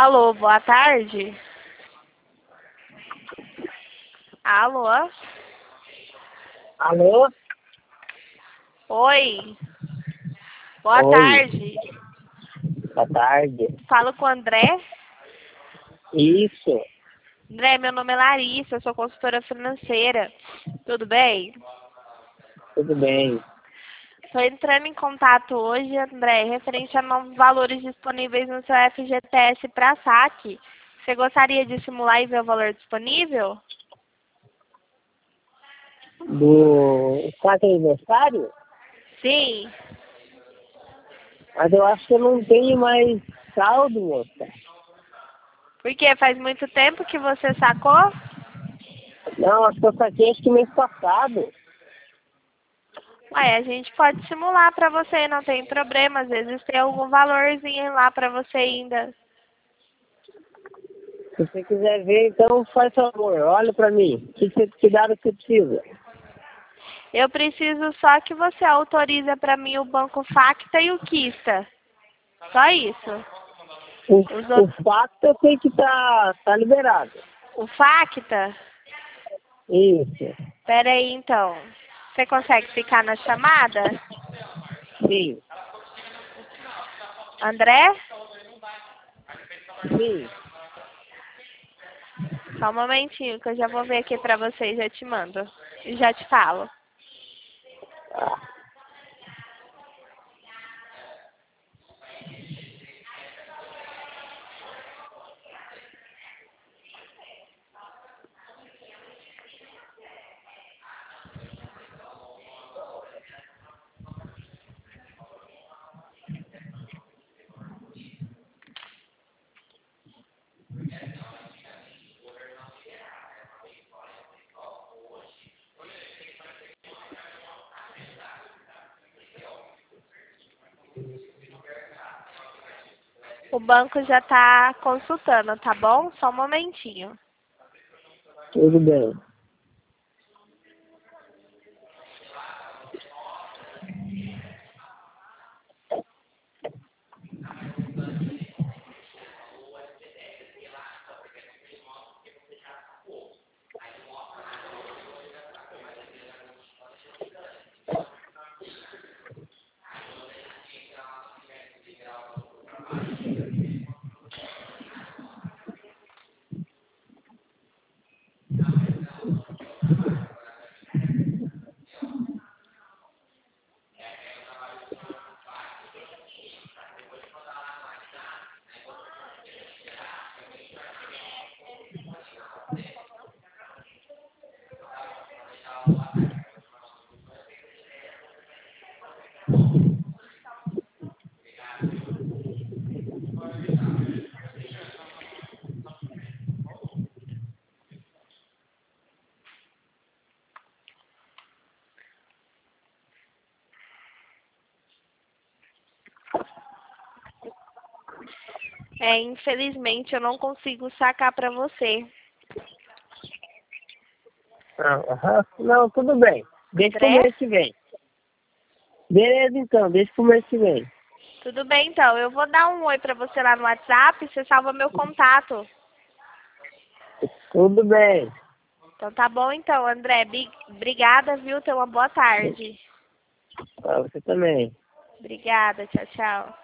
Alô, boa tarde. Alô? Alô? Oi. Boa Oi, tarde. boa tarde. Falo com o André. Isso, André, meu nome é Larissa, eu sou consultora financeira. Tudo bem? tudo bem. Estou entrando em contato hoje, André, referente a novos valores disponíveis no seu FGTS para saque. Você gostaria de simular e ver o valor disponível? Do saque aniversário? Sim. Mas eu acho que eu não tenho mais saldo, moça. Porque faz muito tempo que você sacou? Não, acho que eu saquei acho que mês passado. Ué, a gente pode simular para você, não tem problema. Às vezes tem algum valorzinho lá para você ainda. Se você quiser ver, então faz favor, olha pra mim. Que dado você precisa? Eu preciso só que você autoriza para mim o Banco Facta e o Quista. Só isso. O, Os o outros... facto eu sei que tá liberado. O Facta? Isso, Pera aí, então. Você consegue ficar na chamada? sim, André? sim. Só um momentinho que eu já vou ver aqui para você e já te mando. E já te falo. Ah, O banco já está consultando, tá bom? Só um momentinho. tudo bem. Infelizmente eu não consigo sacar para você. Aham. Não, tudo bem. Deixa pro André? mês que vem. Beleza, então, deixa pro mês que vem. Tudo bem, então. Eu vou dar um oi para você lá no WhatsApp, você salva meu contato. Tudo bem. Então tá bom, então, André. Obrigada, viu? Tenha uma boa tarde. Pra você também. Obrigada. Tchau, tchau.